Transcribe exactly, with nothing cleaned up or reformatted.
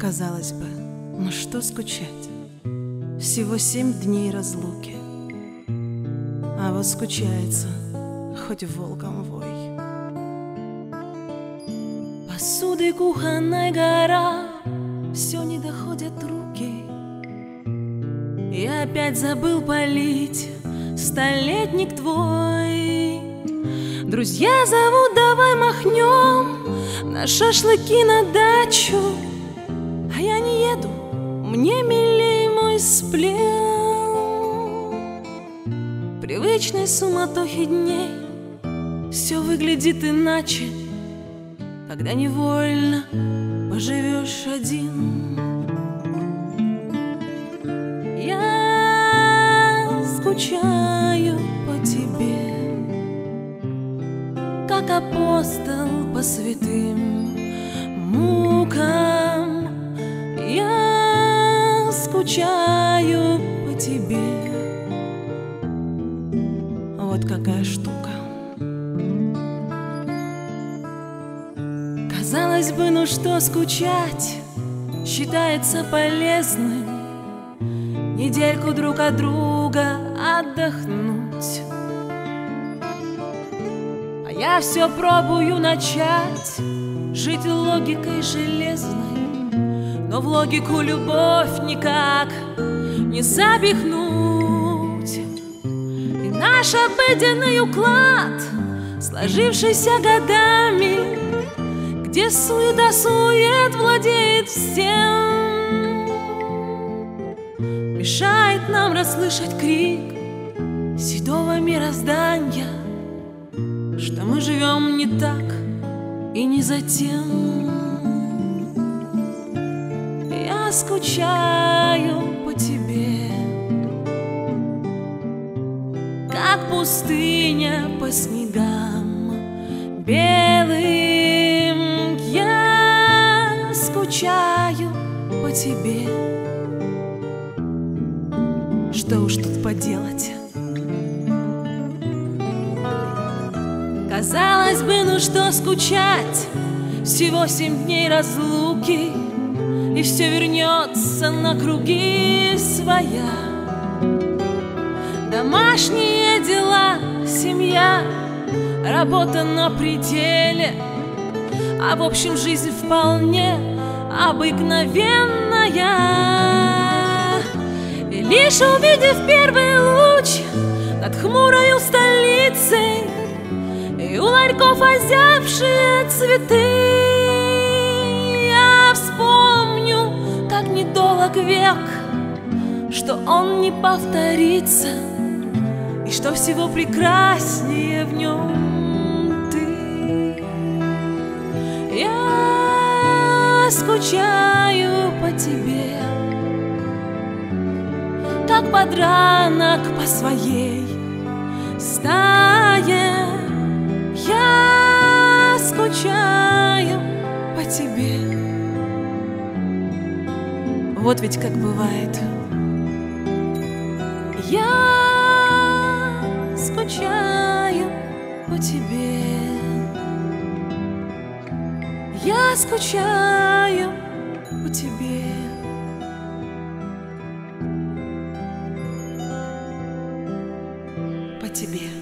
Казалось бы, ну что скучать? Всего семь дней разлуки, а вот скучается, хоть волком вой. Посудой кухонной гора, все не доходят руки. И опять забыл полить столетник твой. Друзья зовут, давай махнем на шашлыки на дачу. А я не еду, мне милей мой сплен. Привычной суматохи дней все выглядит иначе, когда невольно поживешь один. Я скучаю по тебе, как апостол по святым мукам. Я скучаю по тебе. Вот какая штука. Казалось бы, ну что скучать, считается полезным недельку друг от друга отдохнуть. А я все пробую начать жить логикой железной, но в логику любовь никак не запихнуть. И наш обыденный уклад, сложившийся годами, где суета-сует владеет всем, мешает нам расслышать крик седого мироздания, что мы живем не так и не за тем. Я скучаю по тебе, как пустыня по снегам белым. Я скучаю по тебе. Что уж тут поделать? Казалось бы, ну что скучать, всего семь дней разлуки, и все вернется на круги своя. Домашние дела, семья, работа на пределе, а в общем жизнь вполне обыкновенная. И лишь увидев первый луч над хмурою столицей, и у ларьков озябшие цветы, я вспомню, как недолг век, что он не повторится, и что всего прекраснее в нем ты. Я скучаю по тебе, как подранок по своей стае. Я скучаю по тебе. Вот ведь как бывает. Я скучаю по тебе. Я скучаю по тебе. По тебе.